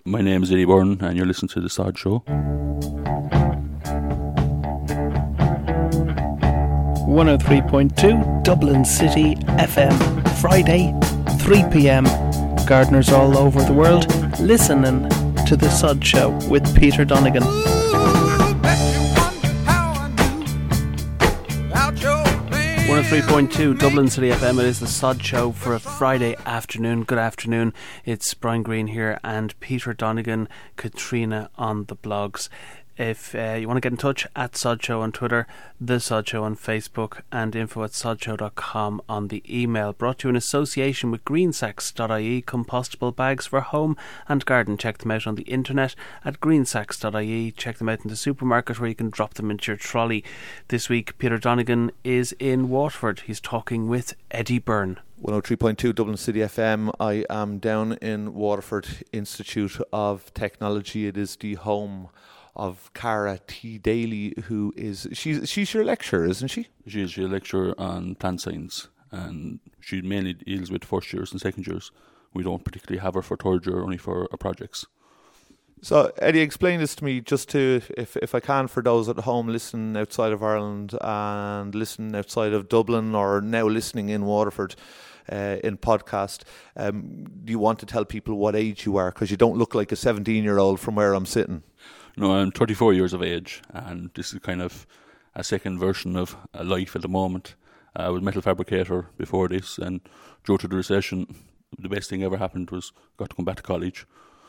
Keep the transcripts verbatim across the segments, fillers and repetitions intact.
My name is Eddie Byrne, and you're listening to The Sod Show. one oh three point two Dublin City F M. Friday, three p.m. Gardeners all over the world listening to The Sod Show with Peter Donegan. one oh three point two Dublin City F M. It is The Sod Show for a Friday afternoon. Good afternoon. It's Brian Green here and Peter Donegan, Katrina on the blogs. If uh, you want to get in touch, at Sod Show on Twitter, The Sod Show on Facebook, and info at sodshow dot com on the email. Brought to you in association with greensacks dot I E, compostable bags for home and garden. Check them out on the internet at greensacks dot I E. Check them out in the supermarket where you can drop them into your trolley. This week, Peter Donegan is in Waterford. He's talking with Eddie Byrne. one oh three point two Dublin City F M. I am down in Waterford Institute of Technology. It is the home of Cara T. Daly, who is she's she's your lecturer, isn't she? She is your lecturer on plant science, and she mainly deals with first years and second years. We don't particularly have her for third year, only for our projects. So, Eddie, explain this to me, just to, if if I can, for those at home listening outside of Ireland and listening outside of Dublin, or now listening in Waterford uh, in podcast. Um, do you want to tell people what age you are? Because you don't look like a seventeen-year-old from where I'm sitting. No, I'm thirty-four years of age, and this is kind of a second version of a life at the moment. I was a metal fabricator before this, and due to the recession, the best thing ever happened was got to come back to college.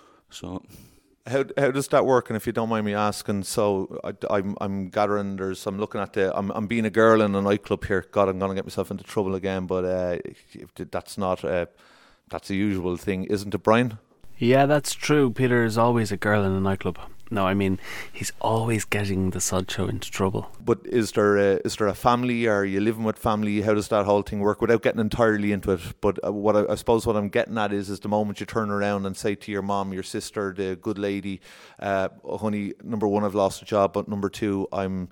So, how how does that work? And if you don't mind me asking, so I, I'm I'm gathering there's I'm looking at the I'm I'm being a girl in a nightclub here. God, I'm gonna get myself into trouble again. But uh, if that's not uh, that's a usual thing, isn't it, Brian? Yeah, that's true. Peter is always a girl in a nightclub. No, I mean, he's always getting the Sod Show into trouble. But is there a, is there a family? Are you living with family? How does that whole thing work? Without getting entirely into it, but uh, what I, I suppose what I'm getting at is, is the moment you turn around and say to your mom, your sister, the good lady, uh, honey, number one, I've lost a job, but number two, I'm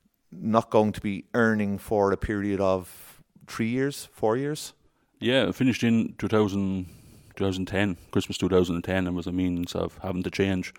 not going to be earning for a period of three years, four years? Yeah, I finished in two thousand, twenty ten, Christmas two thousand ten, and was a means of having to change.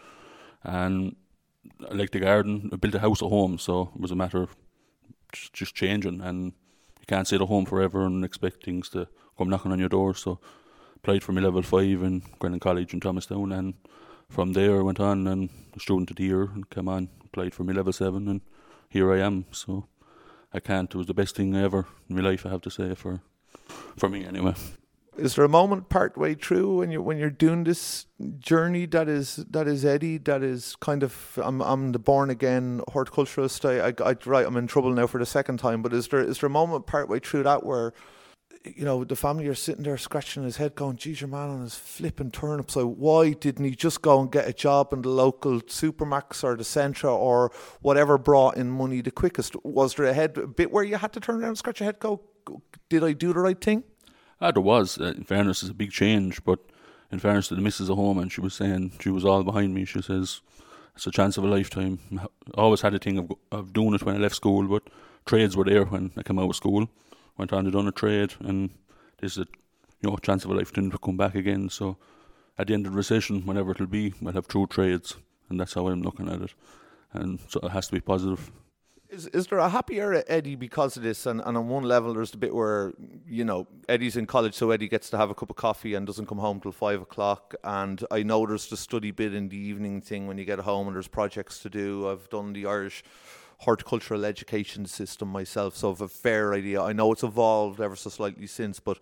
And I like the garden. I built a house at home, so it was a matter of just, just changing. And you can't sit at home forever and expect things to come knocking on your door. So applied for my level five in Grennan College in Thomastown, and from there I went on and a student of the year and came on, applied for my level seven, and here I am. So I can't. It was the best thing ever in my life, I have to say, for for me anyway. Is there a moment part way through when you're when you're doing this journey that is that is Eddie, that is kind of I'm I'm the born again horticulturalist. I, I I right I'm in trouble now for the second time. But is there is there a moment part way through that where, you know, the family are sitting there scratching his head, going, "Geez, your man on his flipping turnips. So why didn't he just go and get a job in the local Supermax or the Centra or whatever brought in money the quickest?" Was there a head a bit where you had to turn around and scratch your head, go, "Did I do the right thing?" Ah, there was. Uh, in fairness, it's a big change, but in fairness to the missus at home, and she was saying, she was all behind me. She says, it's a chance of a lifetime. I always had a thing of, of doing it when I left school, but trades were there when I came out of school. Went on to done a trade, and this is a you know chance of a lifetime to come back again. So at the end of the recession, whenever it'll be, I'll have two trades, and that's how I'm looking at it. And so it has to be positive. Is is there a happier Eddie because of this? And, and on one level, there's the bit where, you know, Eddie's in college, so Eddie gets to have a cup of coffee and doesn't come home till five o'clock. And I know there's the study bit in the evening thing when you get home and there's projects to do. I've done the Irish horticultural education system myself, so I have a fair idea. I know it's evolved ever so slightly since, but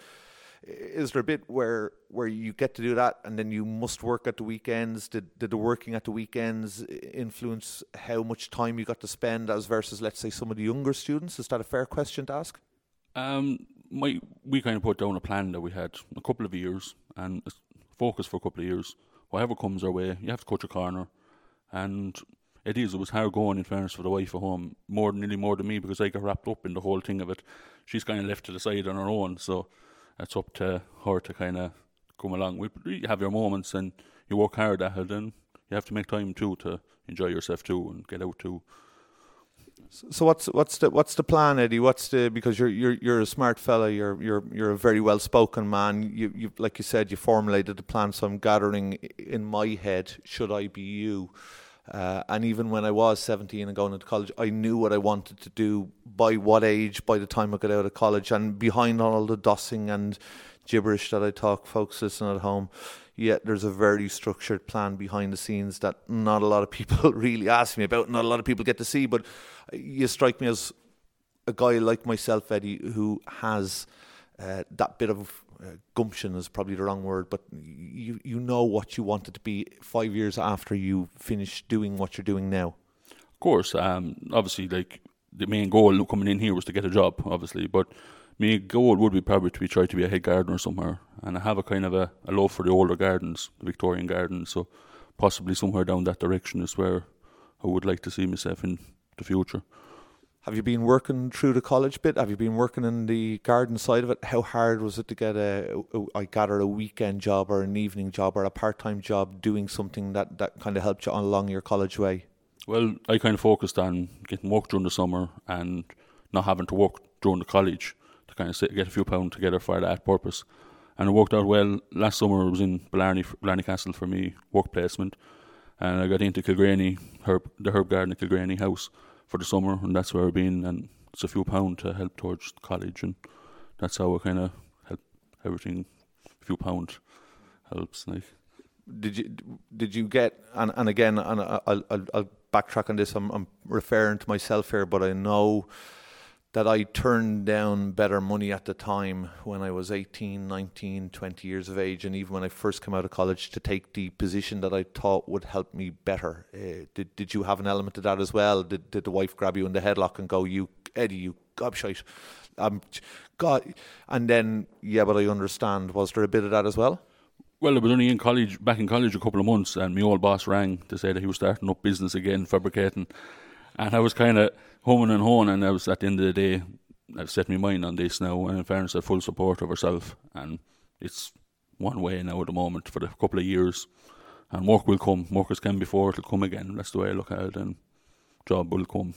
is there a bit where where you get to do that and then you must work at the weekends? Did, did the working at the weekends influence how much time you got to spend as versus, let's say, some of the younger students? Is that a fair question to ask? Um, my we kind of put down a plan that we had a couple of years and focus for a couple of years. Whatever comes our way, you have to cut your corner. And it is, it was hard going, in fairness, for the wife at home, more nearly more than me, because I got wrapped up in the whole thing of it. She's kind of left to the side on her own, so it's up to her to kind of come along. We you have your moments and you work hard at it, and you have to make time too to enjoy yourself too and get out too. So what's what's the what's the plan, Eddie? What's the because you're you're you're a smart fella. You're you're you're a very well spoken man. You you like you said, you formulated the plan. So I'm gathering in my head, should I be you? Uh, and even when I was seventeen and going into college, I knew what I wanted to do. By what age? By the time I got out of college, and behind all the dossing and gibberish that I talk, folks listening at home, yet there's a very structured plan behind the scenes that not a lot of people really ask me about, not a lot of people get to see. But you strike me as a guy like myself, Eddie, who has uh, that bit of uh, gumption is probably the wrong word, but you you know what you wanted to be five years after you finish doing what you're doing now. Of course, um, obviously, like the main goal coming in here was to get a job, obviously, but my goal would be probably to be try to be a head gardener somewhere, and I have a kind of a, a love for the older gardens, the Victorian gardens, so possibly somewhere down that direction is where I would like to see myself in the future. Have you been working through the college bit? Have you been working in the garden side of it? How hard was it to get a, a I gather, a weekend job or an evening job or a part-time job doing something that, that kind of helped you on along your college way? Well, I kind of focused on getting work during the summer and not having to work during the college to kind of sit, get a few pounds together for that purpose. And it worked out well. Last summer I was in Blarney, Blarney Castle for me work placement, and I got into Kilgraney, herb, the herb garden at Kilgraney House for the summer, and that's where I've been, and it's a few pounds to help towards college, and that's how I kind of help everything. A few pounds helps. Like, did you did you get and and again, and I'll I'll, I'll backtrack on this. I'm, I'm referring to myself here, but I know that I turned down better money at the time when I was eighteen, nineteen, twenty years of age, and even when I first came out of college, to take the position that I thought would help me better. Uh, did did you have an element of that as well? Did did the wife grab you in the headlock and go, "You, Eddie, you gobshite," um, God, and then yeah, but I understand. Was there a bit of that as well? Well, I was only in college, back in college a couple of months, and my old boss rang to say that he was starting up business again, fabricating. And I was kind of humming and hawing, and I was, at the end of the day, I've set my mind on this now, and in fairness, I have full support of herself, and it's one way now at the moment for the couple of years, and work will come. Work has come before, it'll come again. That's the way I look at it, and job will come.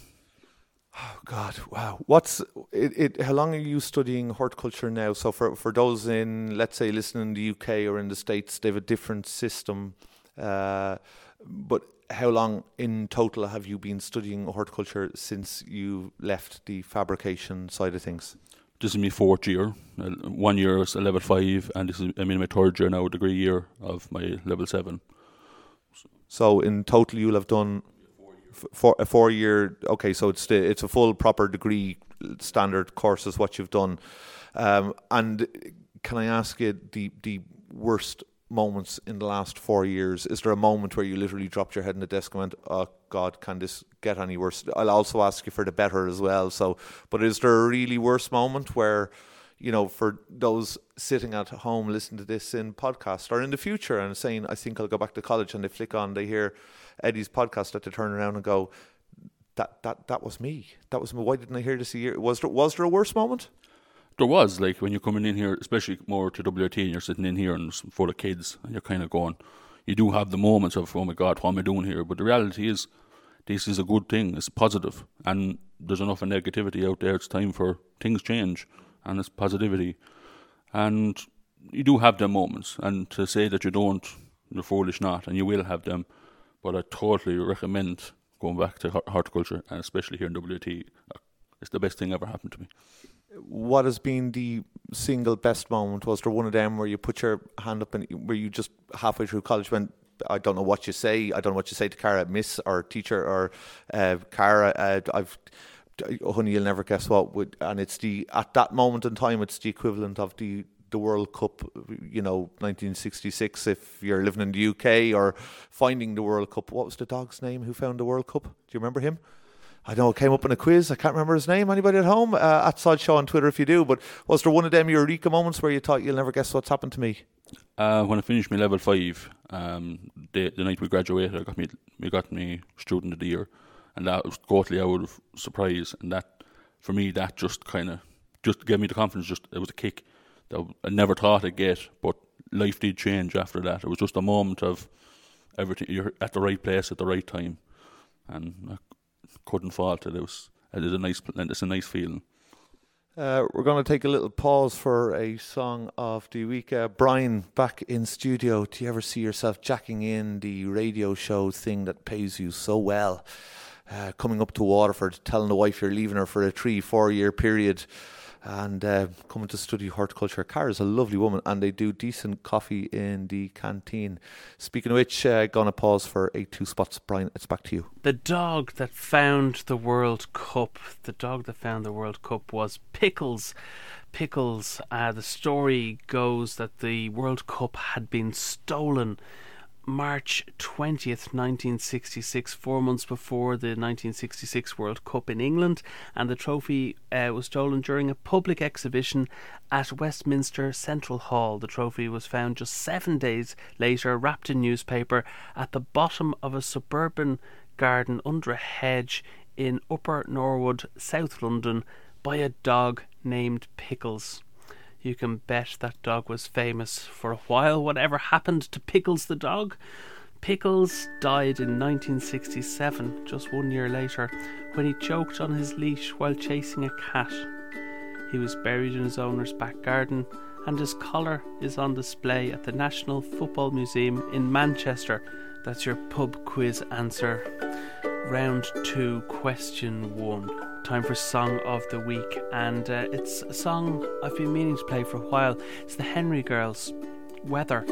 Oh God! Wow. What's it, it? How long are you studying horticulture now? So for for those in, let's say, listening in the U K or in the States, they have a different system. Uh, but how long in total have you been studying horticulture since you left the fabrication side of things? This is my fourth year. One year is a level five, and this is I'm in my third year now, degree year of my level seven. So in total, you'll have done for a four year. Okay, so it's the, it's a full proper degree standard course is what you've done. Um, and can I ask you the the worst moments in the last four years? Is there a moment where you literally dropped your head in the desk and went, "Oh God, can this get any worse?" I'll also ask you for the better as well. So, but is there a really worse moment where, you know, for those sitting at home listening to this in podcast or in the future and saying, "I think I'll go back to college," and they flick on, they hear Eddie's podcast, that they turn around and go, "That that that was me. That was me. Why didn't I hear this a year?" Was there was there a worse moment? There was, like, when you're coming in here, especially more to W R T, and you're sitting in here and it's full of kids, and you're kind of going, you do have the moments of, oh my God, what am I doing here? But the reality is, this is a good thing, it's positive, and there's enough of negativity out there. It's time for things change, and it's positivity. And you do have them moments, and to say that you don't, you're foolish not, and you will have them. But I totally recommend going back to horticulture, and especially here in W R T. It's the best thing ever happened to me. What has been the single best moment? Was there one of them where you put your hand up and where you just halfway through college went, "I don't know what you say, I don't know what you say to Cara, Miss or teacher or uh, Cara, uh, I've, honey, you'll never guess what," would, and it's the, at that moment in time, it's the equivalent of the the World Cup, you know, nineteen sixty-six, if you're living in the U K, or finding the World Cup. What was the dog's name who found the World Cup? Do you remember him? I know it came up in a quiz. I can't remember his name. Anybody at home? Uh, at Sod Show on Twitter if you do. But was there one of them eureka moments where you thought, you'll never guess what's happened to me? Uh, when I finished my level five, um, the, the night we graduated, I got me, we got me student of the year, and that was totally out of surprise. And that, for me, that just kind of just gave me the confidence. Just it was a kick that I never thought I'd get, but life did change after that. It was just a moment of everything. You're at the right place at the right time, and I couldn't fault it. It was it is a nice, it's a nice feeling. Uh, we're going to take a little pause for a song of the week. Uh, Brian, back in studio. Do you ever see yourself jacking in the radio show thing that pays you so well? Uh, coming up to Waterford, telling the wife you're leaving her for a three, four year period, and uh, coming to study horticulture. Cara's a lovely woman, and they do decent coffee in the canteen. Speaking of which, uh, going to pause for a two spots. Brian, it's back to you. The dog that found the World Cup, the dog that found the World Cup was Pickles. Pickles, uh, the story goes that the World Cup had been stolen March twentieth, nineteen sixty-six, four months before the nineteen sixty-six World Cup in England, and the trophy uh, was stolen during a public exhibition at Westminster Central Hall. The trophy was found just seven days later, wrapped in newspaper, at the bottom of a suburban garden under a hedge in Upper Norwood, South London, by a dog named Pickles. You can bet that dog was famous for a while. Whatever happened to Pickles the dog? Pickles died in nineteen sixty-seven, just one year later, when he choked on his leash while chasing a cat. He was buried in his owner's back garden, and his collar is on display at the National Football Museum in Manchester. That's your pub quiz answer. Round two, question one. Time for Song of the Week, and uh, it's a song I've been meaning to play for a while. It's the Henry Girls, Weather.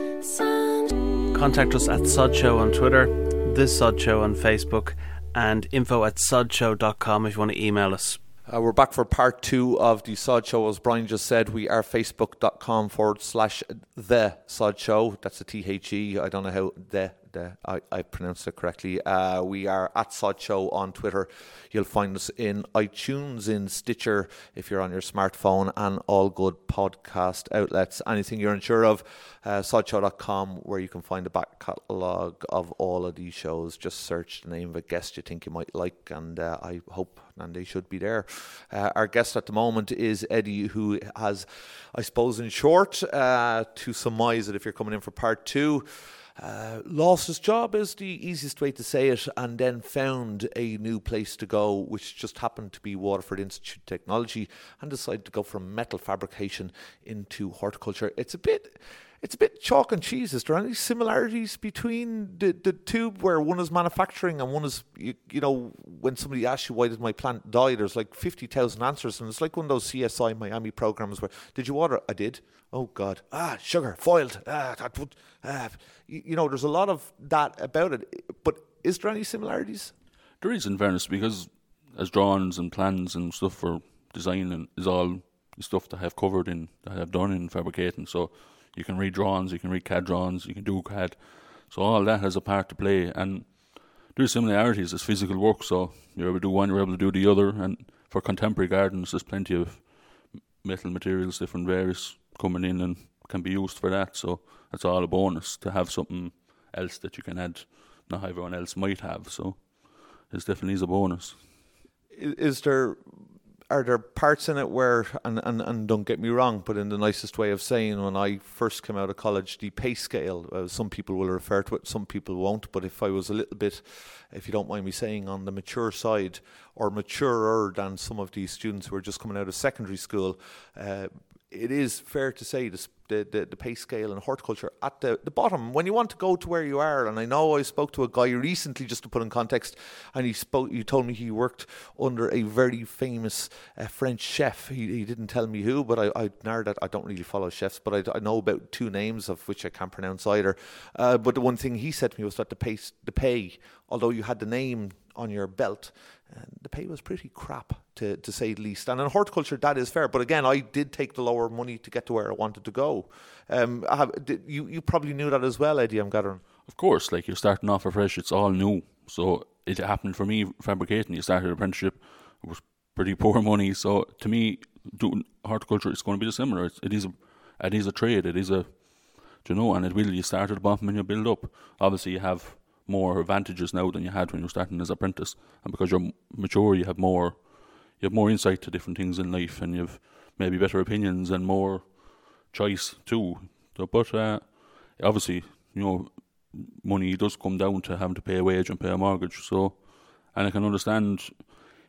Contact us at Sod Show on Twitter, This Sod Show on Facebook, and info at sodshow dot com if you want to email us. Uh, we're back for part two of the Sod Show. As Brian just said, we are facebook.com forward slash The Sod Show. That's a T H E. I don't know how the, the I, I pronounced it correctly. Uh, we are at Sod Show on Twitter. You'll find us in iTunes, in Stitcher, if you're on your smartphone, and all good podcast outlets. Anything you're unsure of, uh, sodshow dot com, where you can find the back catalogue of all of these shows. Just search the name of a guest you think you might like, and uh, I hope and they should be there. Uh, our guest at the moment is Eddie, who has, I suppose in short, uh, to surmise it if you're coming in for part two, uh, lost his job is the easiest way to say it, and then found a new place to go, which just happened to be Waterford Institute of Technology, and decided to go from metal fabrication into horticulture. It's a bit... It's a bit chalk and cheese. Is there any similarities between the, the two, where one is manufacturing and one is, you, you know, when somebody asks you, why did my plant die, there's like fifty thousand answers, and it's like one of those C S I Miami programs where, did you water? I did. Oh, God. Ah, sugar, foiled. Ah, that would, ah. You, you know, there's a lot of that about it. But is there any similarities? There is, in fairness, because as drawings and plans and stuff for designing is all stuff that I have covered in, that I have done in fabricating, so you can read drawings, you can read C A D drawings, you can do C A D. So all that has a part to play. And there's similarities. It's physical work, so you're able to do one, you're able to do the other. And for contemporary gardens, there's plenty of metal materials, different various, coming in and can be used for that. So that's all a bonus, to have something else that you can add, not everyone else might have. So it's definitely is a bonus. Is, is there... Are there parts in it where, and, and, and don't get me wrong, but in the nicest way of saying, when I first came out of college, the pay scale, uh, some people will refer to it, some people won't, but if I was a little bit, if you don't mind me saying, on the mature side, or maturer than some of these students who are just coming out of secondary school, uh, it is fair to say the, the, the pay scale in horticulture at the, the bottom, when you want to go to where you are. And I know I spoke to a guy recently, just to put in context, and he spoke. He told me he worked under a very famous uh, French chef. He, he didn't tell me who, but I, I narrowed that. I don't really follow chefs, but I, I know about two names of which I can't pronounce either. Uh, but the one thing he said to me was that the pay, the pay, although you had the name on your belt, and the pay was pretty crap, to, to say the least. And in horticulture, that is fair. But again, I did take the lower money to get to where I wanted to go. Um, I have, did, you, you probably knew that as well, Eddie, I'm gathering. Of course, like, you're starting off afresh, it's all new. So it happened for me, fabricating. You started an apprenticeship, it was pretty poor money. So to me, doing horticulture, it's going to be similar. It's, it is a, it is a trade, it is a, you know, and it will, you start at the bottom and you build up. Obviously, you have more advantages now than you had when you were starting as an apprentice, and because you're mature, you have more you have more insight to different things in life, and you've maybe better opinions and more choice too. So, but uh, obviously, you know, money does come down to having to pay a wage and pay a mortgage. So, and I can understand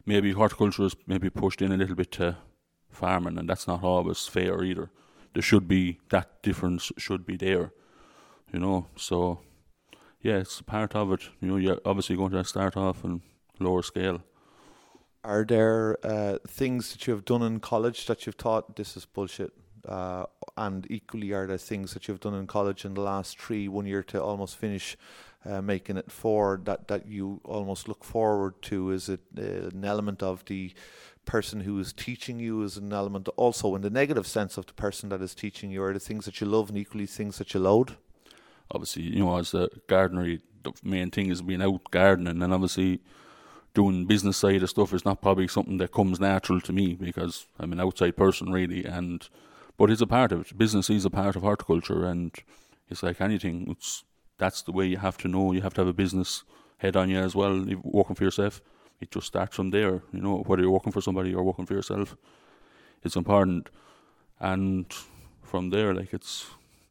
maybe horticulture is maybe pushed in a little bit to farming, and that's not always fair either. There should be, that difference should be there, you know. So, yeah, it's part of it. You know, you're obviously going to start off on lower scale. Are there uh, things that you have done in college that you've thought this is bullshit? Uh, and equally, are there things that you've done in college in the last three, one year to almost finish, uh, making it four, that, that you almost look forward to? Is it uh, an element of the person who is teaching you? Is an element also in the negative sense of the person that is teaching you? Are the things that you love and equally things that you loathe? Obviously, you know, as a gardener, the main thing is being out gardening, and obviously doing business side of stuff is not probably something that comes natural to me because I'm an outside person really, and but it's a part of it. Business is a part of horticulture, and it's like anything. It's that's the way you have to know. You have to have a business head on you as well. If you're working for yourself, it just starts from there. You know, whether you're working for somebody or working for yourself, it's important, and from there, like it's.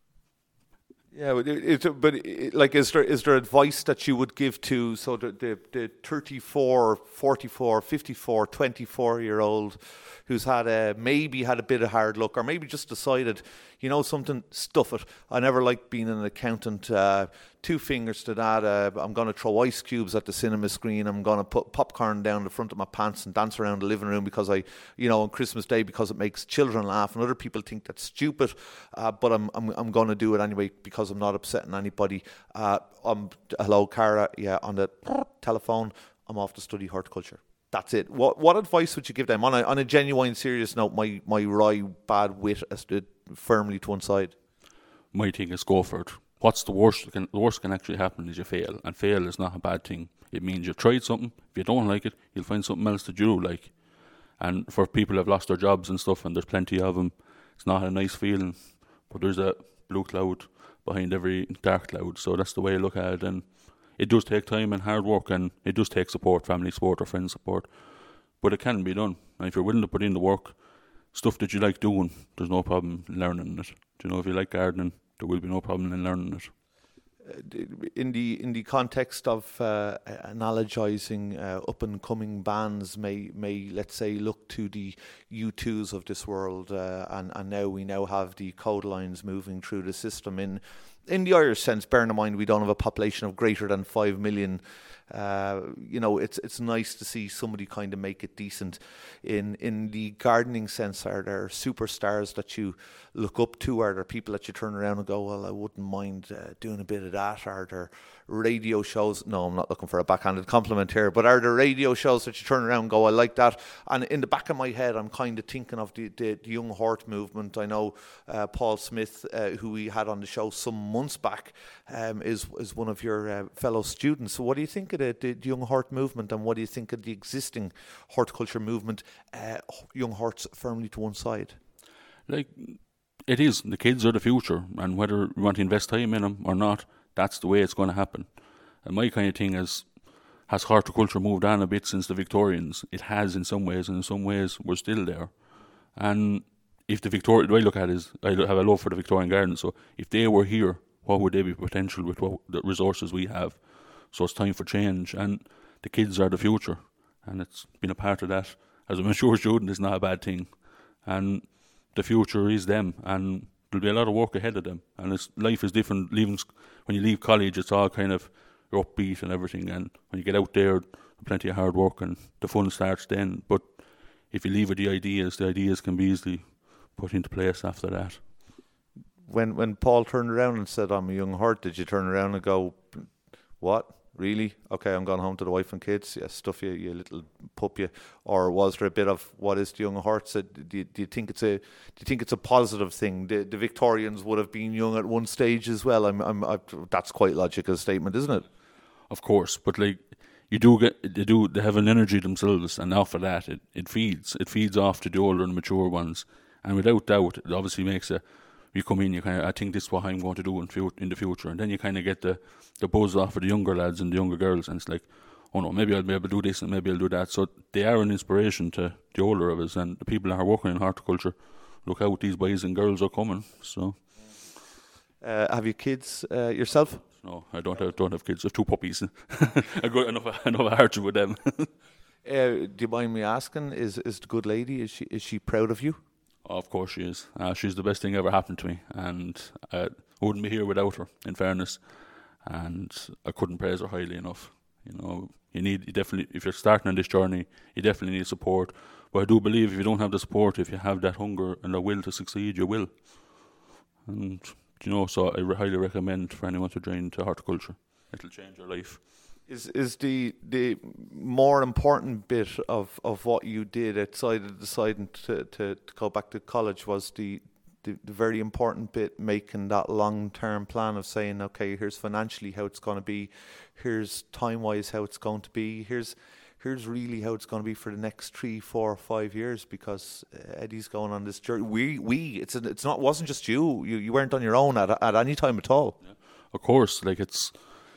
Yeah, but, it, it, but it, like, is there is there advice that you would give to so the the, the thirty-four, forty-four, fifty-four, twenty-four year old who's had a maybe had a bit of hard luck, or maybe just decided, you know, something, stuff it. I never liked being an accountant. Uh, two fingers to that. Uh, I'm going to throw ice cubes at the cinema screen. I'm going to put popcorn down the front of my pants and dance around the living room because I, you know, on Christmas Day because it makes children laugh and other people think that's stupid. Uh, but I'm I'm I'm going to do it anyway because I'm not upsetting anybody. Uh, I'm hello, Cara. Yeah, on the telephone. I'm off to study horticulture. That's it. What what advice would you give them on a on a genuine, serious note? My my wry bad wit as to firmly to one side. My thing is go for it. What's the worst? That can, the worst can actually happen is you fail, and fail is not a bad thing. It means you've tried something. If you don't like it, you'll find something else to do. Like, and for people who have lost their jobs and stuff, and there's plenty of them, it's not a nice feeling. But there's a blue cloud behind every dark cloud, so that's the way I look at it. And it does take time and hard work, and it does take support, family support or friend support, but it can be done. And if you're willing to put in the work, stuff that you like doing, there's no problem in learning it. Do you know, if you like gardening, there will be no problem in learning it. In the in the context of uh, analogizing uh, up and coming bands, may may let's say look to the U twos of this world, uh, and and now we now have the code lines moving through the system in. In the Irish sense, bearing in mind we don't have a population of greater than five million, uh, you know, it's it's nice to see somebody kind of make it decent. In in the gardening sense, are there superstars that you look up to? Are there people that you turn around and go, well, I wouldn't mind uh, doing a bit of that? Are there radio shows? No, I'm not looking for a backhanded compliment here, but are there radio shows that you turn around and go, I like that? And in the back of my head, I'm kind of thinking of the, the, the young hort movement. I know uh, Paul Smith, uh, who we had on the show some months back, um, is is one of your uh, fellow students. So what do you think of the, the, the young hort movement, and what do you think of the existing horticulture movement, uh, young horts firmly to one side? Like, it is. The kids are the future, and whether you want to invest time in them or not, that's the way it's going to happen. And my kind of thing is, has horticulture moved on a bit since the Victorians? It has in some ways, and in some ways we're still there. And if the Victorian, the way I look at it is, I have a love for the Victorian garden, so if they were here, what would they be potential with what the resources we have? So it's time for change, and the kids are the future, and it's been a part of that. As a mature student, it's not a bad thing, and the future is them, and there'll be a lot of work ahead of them, and it's, life is different. Leaving when you leave college, it's all kind of upbeat and everything, and when you get out there, plenty of hard work, and the fun starts then. But if you leave with the ideas, the ideas can be easily put into place after that. When when Paul turned around and said, I'm a young hort, did you turn around and go, what? Really? Okay, I'm going home to the wife and kids. Yeah, stuff you, you little pup you. Or was there a bit of what is the young hort? So do you, do you think it's a do you think it's a positive thing? The, the Victorians would have been young at one stage as well. I'm, I'm, I, that's quite logical statement, isn't it? Of course, but like you do get, they do, they have an energy themselves, and after that, it, it feeds, it feeds off to the older and mature ones, and without doubt, it obviously makes a. You come in, you kind of, I think this is what I'm going to do in, fu- in the future, and then you kind of get the, the buzz off of the younger lads and the younger girls, and it's like, oh no, maybe I'll be able to do this and maybe I'll do that. So they are an inspiration to the older of us, and the people that are working in horticulture. Look out, these boys and girls are coming. So, uh, have you kids uh, yourself? No, I don't have don't have kids. I have two puppies. I got enough enough hardship with them. Uh, do you mind me asking? Is is the good lady? Is she is she proud of you? Oh, of course she is. Uh, she's the best thing ever happened to me, and uh, I wouldn't be here without her. In fairness, and I couldn't praise her highly enough. You know, you need you definitely if you're starting on this journey, you definitely need support. But I do believe if you don't have the support, if you have that hunger and the will to succeed, you will. And you know, so I re- highly recommend for anyone to join to horticulture. It'll change your life. Is is the the more important bit of, of what you did outside of deciding to, to, to go back to college was the, the, the very important bit, making that long term plan of saying, okay, here's financially how it's going to be, here's time wise how it's going to be, here's here's really how it's going to be for the next three, four, five years, because Eddie's going on this journey. We we it's a, it's not wasn't just you. You you weren't on your own at at any time at all. Yeah. Of course, like it's.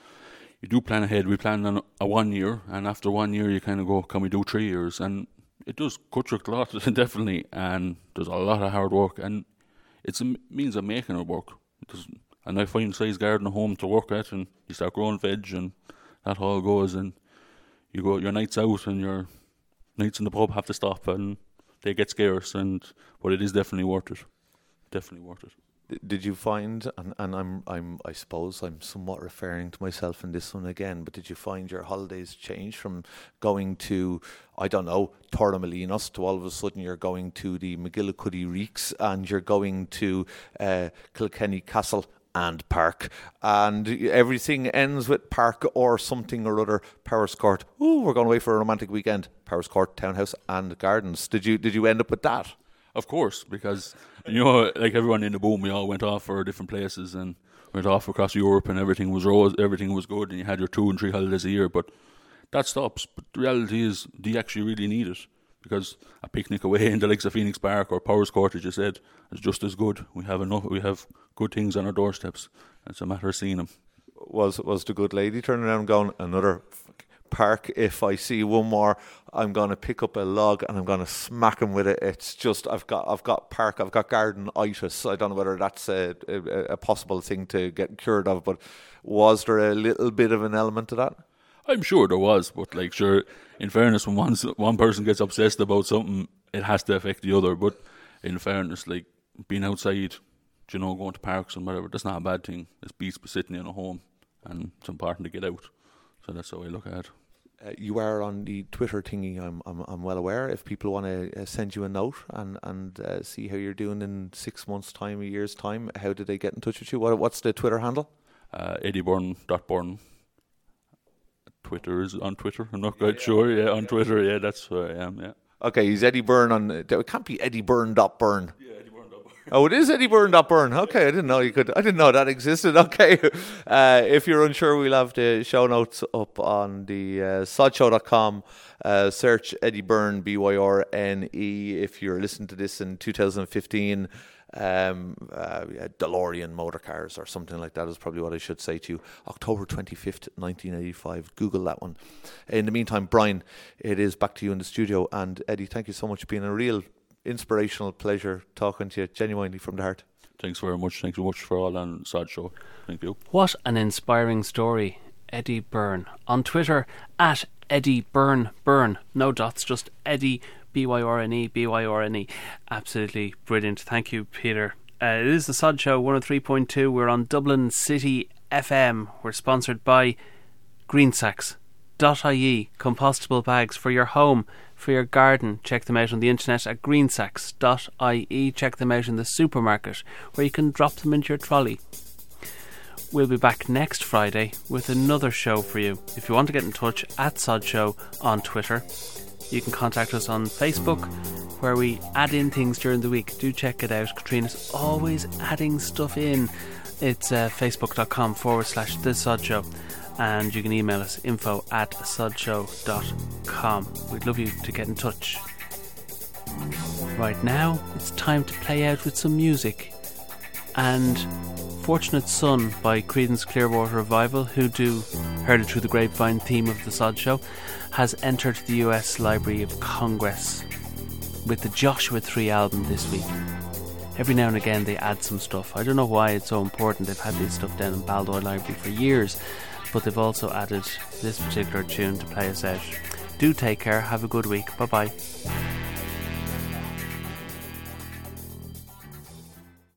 You do plan ahead. We planned on a one year, and after one year, you kind of go, "Can we do three years?" And it does cut your cloth, definitely. And there's a lot of hard work, and it's a means of making it work. It doesn't, and I find size garden at home to work at, and you start growing veg, and that all goes. And you go your nights out, and your nights in the pub have to stop, and they get scarce. And but it is definitely worth it. Definitely worth it. Did you find, and, and I'm, I'm, I suppose I'm somewhat referring to myself in this one again, but did you find your holidays change from going to, I don't know, Torremolinos to all of a sudden you're going to the McGillicuddy Reeks and you're going to uh, Kilkenny Castle and Park, and everything ends with Park or something or other, Powerscourt. Ooh, we're going away for a romantic weekend. Powerscourt, Townhouse and Gardens. Did you, did you end up with that? Of course, because, you know, like everyone in the boom, we all went off for different places and went off across Europe and everything was rose, everything was good and you had your two and three holidays a year, but that stops. But the reality is, do you actually really need it? Because a picnic away in the likes of Phoenix Park or Powerscourt, as you said, is just as good. We have enough, we have good things on our doorsteps. It's a matter of seeing them. Was, was the good lady turning around and going, another park, if I see one more, I'm going to pick up a log and I'm going to smack him with it. It's just, I've got I've got park, I've got garden-itis. I don't know whether that's a, a, a possible thing to get cured of, but was there a little bit of an element to that? I'm sure there was, but like, sure, in fairness, when one, one person gets obsessed about something, it has to affect the other. But in fairness, like, being outside, you know, going to parks and whatever, that's not a bad thing. It's beats sitting in a home, and it's important to get out. So that's how I look at it. Uh, you are on the Twitter thingy, I'm I'm, I'm well aware. If people want to uh, send you a note and, and uh, see how you're doing in six months' time, a year's time, how did they get in touch with you? What, what's the Twitter handle? Uh, Eddie Byrne dot Byrne. Twitter is on Twitter. I'm not quite yeah, sure. Yeah, on yeah. Twitter. Yeah, that's where I am. Yeah. Okay, he's Eddie Byrne on. It can't be Eddie Byrne dot Byrne. Yeah, Eddie Byrne dot Byrne. Oh, it is Eddie Byrne dot Byrne. Okay, I didn't know you could. I didn't know that existed. Okay, uh, if you're unsure, we'll have the show notes up on the uh, sod show dot com. Uh, search Eddie Byrne, B Y R N E. If you're listening to this in two thousand fifteen. Um, uh, DeLorean motor cars or something like that is probably what I should say to you. October twenty-fifth, nineteen eighty-five. Google that one. In the meantime, Brian, it is back to you in the studio. And Eddie, thank you so much for being a real inspirational pleasure talking to you, genuinely from the heart. Thanks very much. Thanks so much for all on Sod Show. Thank you. What an inspiring story. Eddie Byrne. On Twitter, at Eddie Byrne Byrne. No dots, just Eddie B Y R N E, B Y R N E. Absolutely brilliant. Thank you, Peter. Uh, it is the Sod Show, one oh three point two. We're on Dublin City F M. We're sponsored by Greensacks dot I E, compostable bags for your home, for your garden. Check them out on the internet at greensacks dot I E. Check them out in the supermarket where you can drop them into your trolley. We'll be back next Friday with another show for you. If you want to get in touch, at Sod Show on Twitter. You can contact us on Facebook, where we add in things during the week. Do check it out. Katrina's always adding stuff in. It's uh, facebook.com forward slash The Sod Show. And you can email us info at sodshow dot com. We'd love you to get in touch. Right now, it's time to play out with some music. And Fortunate Son by Creedence Clearwater Revival, who do Heard It Through the Grapevine theme of the Sod Show, has entered the U S Library of Congress with the Joshua three album this week. Every now and again they add some stuff. I don't know why it's so important. They've had this stuff down in Baldor Library for years, but they've also added this particular tune to play us out. Do take care. Have a good week. Bye bye.